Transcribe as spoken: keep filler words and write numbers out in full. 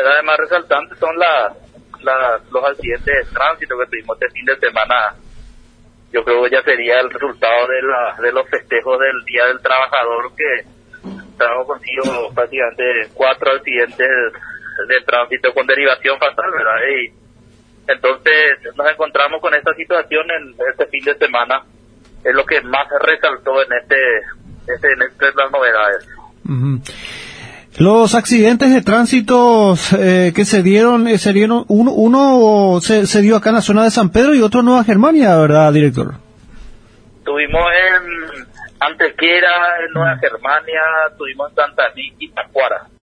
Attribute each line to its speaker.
Speaker 1: novedades más resaltantes son la, la, los accidentes de tránsito que tuvimos este fin de semana. Yo creo que ya sería el resultado de, la, de los festejos del Día del Trabajador, que trajo consigo prácticamente cuatro accidentes de tránsito con derivación fatal, ¿verdad? Y entonces nos encontramos con esta situación en este fin de semana. Es lo que más resaltó en este, este en estas las novedades.
Speaker 2: Uh-huh. Los accidentes de tránsito eh, que se dieron, eh, se dieron uno, uno se, se dio acá en la zona de San Pedro y otro en Nueva Germania, ¿verdad, director?
Speaker 1: Tuvimos en Antequera, en Nueva Germania, tuvimos en Santa Liz y Tacuara.